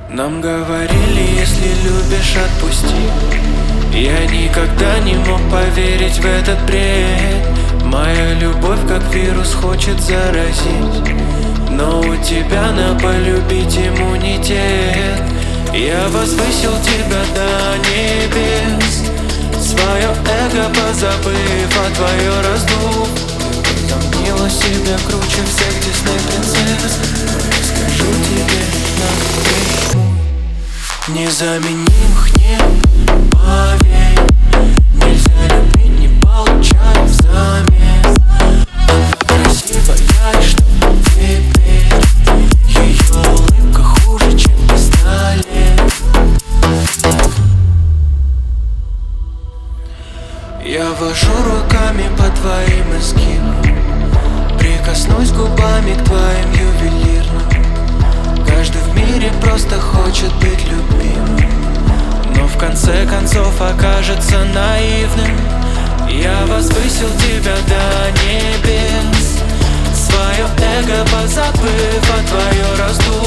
Нам говорили, если любишь, отпусти. Я никогда не мог поверить в этот бред. Моя любовь как вирус хочет заразить, но у тебя на полюбить иммунитет. Я возвысил тебя до небес, свое эго позабыв, а твое раздув. Замнила себя круче всех Дисней принцесс. Скажу тебе напрямую: незаменимых нет, поверь. Нельзя любить, не получая взамен. Она красивая, и что теперь? Ее улыбка хуже, чем пистолет. Я вожу руками по твоим изгибам, прикоснусь губами к твоим ювелирным. Каждый в мире просто хочет быть любимым, но в конце концов окажется наивным. Я возвысил тебя до небес, свое эго позабыв, а твое раздув.